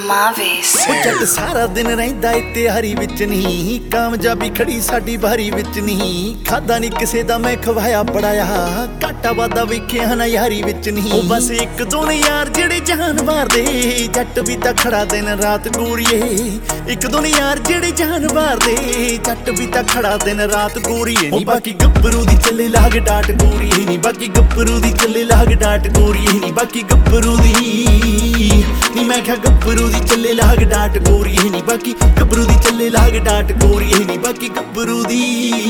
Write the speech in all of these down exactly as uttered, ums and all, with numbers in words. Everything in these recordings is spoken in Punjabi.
Mavis ਜੱਟ ਸਾਰਾ ਦਿਨ ਰਹਿੰਦਾ ਏ ਤਿਆਰੀ ਵਿੱਚ ਨਹੀਂ, ਕਾਮਯਾਬੀ ਖੜੀ ਸਾਡੀ ਬਾਰੀ ਵਿੱਚ ਨਹੀਂ। ਖਾਦਾ ਨਹੀਂ ਕਿਸੇ ਦਾ ਮੈਂ ਖਵਾਇਆ ਪੜਾਇਆ, ਘਾਟਾ ਵਾਦਾ ਵੇਖਿਆ ਨਾ ਯਾਰੀ ਵਿੱਚ ਨਹੀਂ। ਉਹ ਬਸ ਇੱਕ ਦੋ ਨੇ ਯਾਰ ਜਿਹੜੇ ਜਾਨ ਮਾਰਦੇ, ਜੱਟ ਵੀ ਤਾਂ ਖੜਾ ਦਿਨ ਰਾਤ ਗੋਰੀਏ। ਇੱਕ ਦੋ ਨੇ ਯਾਰ ਜਿਹੜੇ ਜਾਨ ਮਾਰਦੇ, ਜੱਟ ਵੀ ਤਾਂ ਖੜਾ ਦਿਨ ਰਾਤ ਗੋਰੀਏ। ਨੀ ਬਾਕੀ ਗੱਭਰੂ ਦੀ ਚੱਲੇ ਲਾਗ ਡਾਟ ਗੋਰੀਏ ਨੀ, ਬਾਕੀ ਗੱਭਰੂ ਦੀ ਚੱਲੇ ਲਾਗ ਡਾਟ ਗੋਰੀਏ ਨੀ, ਬਾਕੀ ਗੱਭਰੂ ਦੀ ਨੀ। ਮੈਂ ਕਿਹਾ ਗੱਭਰੂ ਦੀ ਚੱਲੇ ਲਾਗ ਡਾਟ ਗੋਰੀਏ ਨੀ, ਬਾਕੀ ਗੱਭਰੂ ਦੀ ਚੱਲੇ ਲਾਗ ਡਾਟ ਗੋਰੀਏ ਨੀ, ਬਾਕੀ ਗੱਭਰੂ ਦੀ।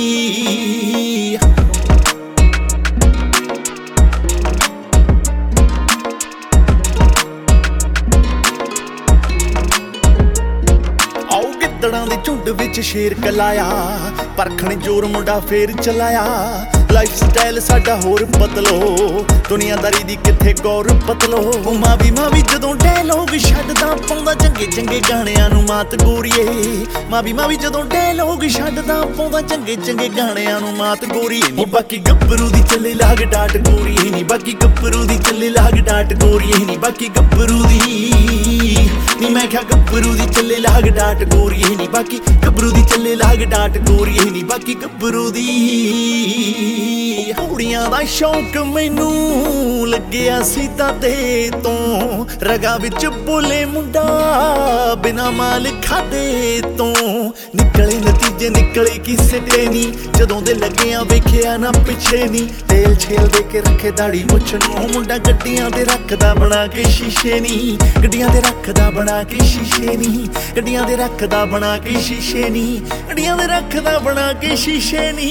ਆਓ ਗਿੱਦੜਾਂ ਦੇ ਝੁੰਡ ਵਿੱਚ ਸ਼ੇਰ ਕਲਾਇਆ, ਪਰਖਣ ਜ਼ੋਰ ਮੁੰਡਾ ਫੇਰ ਚਲਾਇਆ। ਲਾਈਫ ਸਟਾਈਲ ਸਾਡਾ ਹੋਰ ਬਦਲੋ, ਦੁਨੀਆਦਾਰੀ ਦੀ ਕਿੱਥੇ ਗੌਰ ਬਦਲੋ। ਮਾਵੀ ਮਾਵੀ ਜਦੋਂ ਡਾਇਲੋਗ ਛੱਡਦਾ, ਪਾਉਂਦਾ ਚੰਗੇ ਚੰਗੇ ਗਾਣਿਆਂ ਨੂੰ ਮਾਤ ਗੋਰੀਏ। ਮਾਵੀ ਮਾਵੀ ਜਦੋਂ ਡਾਇਲੋਗ ਛੱਡਦਾ, ਪਾਉਂਦਾ ਚੰਗੇ ਚੰਗੇ ਗਾਣਿਆਂ ਨੂੰ ਮਾਤ ਗੋਰੀਏ ਨੀ। ਬਾਕੀ ਗੱਭਰੂ ਦੀ ਚੱਲੇ ਲਾਗ ਡਾਟ ਗੋਰੀਏ ਨੀ, ਬਾਕੀ ਗੱਭਰੂ ਦੀ ਚੱਲੇ ਲਾਗ ਡਾਟ ਗੋਰੀਏ ਨੀ, ਬਾਕੀ ਗੱਭਰੂ ਦੀ ਨੀ। ਮੈਂ ਕਿਹਾ ਗੱਭਰੂ ਦੀ ਚੱਲੇ ਲਾਗ ਡਾਟ ਗੋਰੀਏ ਨੀ, ਬਾਕੀ ਗੱਭਰੂ ਦੀ ਚੱਲੇ ਲਾਗ ਡਾਟ ਗੋਰੀਏ ਨੀ, ਬਾਕੀ ਗੱਭਰੂ ਦੀ। ਕੁੜੀਆਂ ਦਾ ਸ਼ੌਂਕ ਮੈਨੂੰ ਲੱਗਿਆ ਸੀ ਦਾਦੇ ਤੋਂ, ਰਗਾਂ ਵਿੱਚ ਬੋਲੇ ਮੁੰਡਾ ਬਿਨਾ ਮਾਲ ਖਾਦੇ ਤੋਂ। ਨਿਕਲੇ ਨਤੀਜੇ ਨਿਕਲੇ ਕਿਸੇ ਤੇ ਨੀ, ਜਦੋਂ ਦੇ ਲੱਗਿਆ ਵੇਖਿਆ ਨਾ ਪਿੱਛੇ ਨੀ। ਤੇਲ ਛੇਲ ਦੇ ਕੇ ਰੱਖੇ ਦਾੜੀ ਮੁੱਛ ਨੂੰ, ਮੁੰਡਾ ਗੱਡੀਆਂ ਦੇ ਰੱਖਦਾ ਬਣਾ ਕੇ ਸ਼ੀਸ਼ੇ ਨੀ। ਗੱਡੀਆਂ ਦੇ ਰੱਖਦਾ ਬਣਾ ਕੇ ਸ਼ੀਸ਼ੇ ਨੀ, ਗੱਡੀਆਂ ਦੇ ਰੱਖਦਾ ਬਣਾ ਕੇ ਸ਼ੀਸ਼ੇ ਨੀ, ਗੱਡੀਆਂ ਦੇ ਰੱਖਦਾ ਬਣਾ ਕੇ ਸ਼ੀਸ਼ੇ ਨੀ।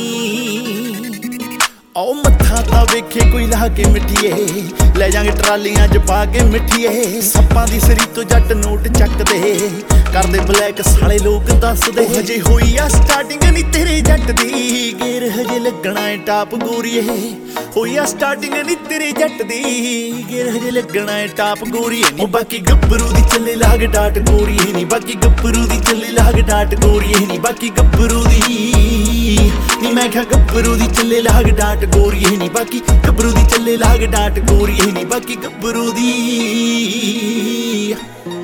ਆਓ ਮੱਥਾ ਤਾਂ ਵੇਖੇ ਕੋਈ ਲਾ ਕੇ ਮਿੱਠੀਏ, ਲੈ ਜਾਂਗੇ ਟਰਾਲੀਆਂ ਚ ਪਾ ਕੇ ਮਿੱਠੀਏ। ਸੱਪਾਂ ਦੀ ਸਰੀ ਤੋਂ ਜੱਟ ਨੋਟ ਚੱਕਦੇ, ਕਰਦੇ ਬਲੈਕ ਸਾਲੇ ਲੋਕ ਦੱਸਦੇ। ਹਜੇ ਹੋਈ ਆ ਸਟਾਰਟਿੰਗ ਨੀ ਤੇਰੇ ਜੱਟ ਦੀ, ਗੇਰ ਹਜੇ ਲੱਗਣਾ ਏ ਟਾਪ ਗੋਰੀਏ। ਹੋਈ ਆ ਸਟਾਰਟਿੰਗ ਨੀ ਤੇਰੇ ਜੱਟ ਦੀ, ਗੇਰ ਹਜੇ ਲੱਗਣਾ ਏ ਟਾਪ ਗੋਰੀਏ ਨੀ। ਬਾਕੀ ਗੱਭਰੂ ਦੀ ਚੱਲੇ ਲਾਗ ਡਾਟ ਗੋਰੀਏ ਨੀ, ਬਾਕੀ ਗੱਭਰੂ ਦੀ ਚੱਲੇ ਲਾਗ ਡਾਟ ਗੋਰੀਏ ਨੀ, ਬਾਕੀ ਗੱਭਰੂ ਦੀ ਨੀ। ਮੈਂ ਕਿਹਾ ਗੱਭਰੂ ਦੀ ਚੱਲੇ ਲਾਗ ਡਾਟ ਗੋਰੀਏ ਨੀ, ਬਾਕੀ ਗੱਭਰੂ ਦੀ ਚੱਲੇ ਲਾਗ ਡਾਟ ਗੋਰੀਏ ਨੀ, ਬਾਕੀ ਗੱਭਰੂ ਦੀ।